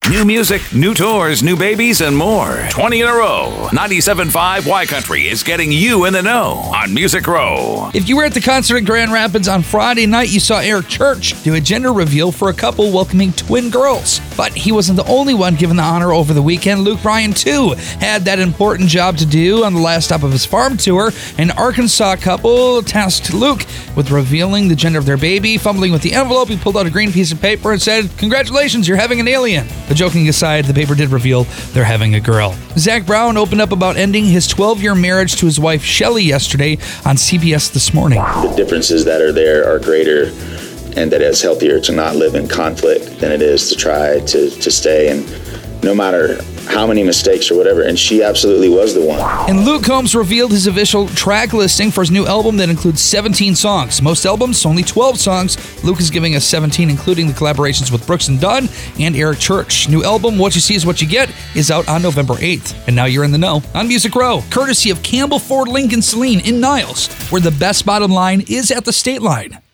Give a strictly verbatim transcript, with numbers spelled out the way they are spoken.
New music, new tours, new babies, and more. twenty in a row. ninety-seven point five Y Country is getting you in the know on Music Row. If you were at the concert in Grand Rapids on Friday night, you saw Eric Church do a gender reveal for a couple welcoming twin girls. But he wasn't the only one given the honor over the weekend. Luke Bryan, too, had that important job to do on the last stop of his farm tour. An Arkansas couple tasked Luke with revealing the gender of their baby. Fumbling with the envelope, he pulled out a green piece of paper and said, "Congratulations, you're having an alien." But joking aside, the paper did reveal they're having a girl. Zach Brown opened up about ending his twelve-year marriage to his wife, Shelly, yesterday on C B S This Morning. The differences that are there are greater, and that it's healthier to not live in conflict than it is to try to, to stay. And no matter how many mistakes or whatever, and she absolutely was the one. And Luke Combs revealed his official track listing for his new album that includes seventeen songs. Most albums, only twelve songs. Luke is giving us seventeen, including the collaborations with Brooks and Dunn and Eric Church. New album, What You See Is What You Get, is out on November eighth. And now you're in the know on Music Row, courtesy of Campbell Ford Lincoln Saline in Niles, where the best bottom line is at the state line.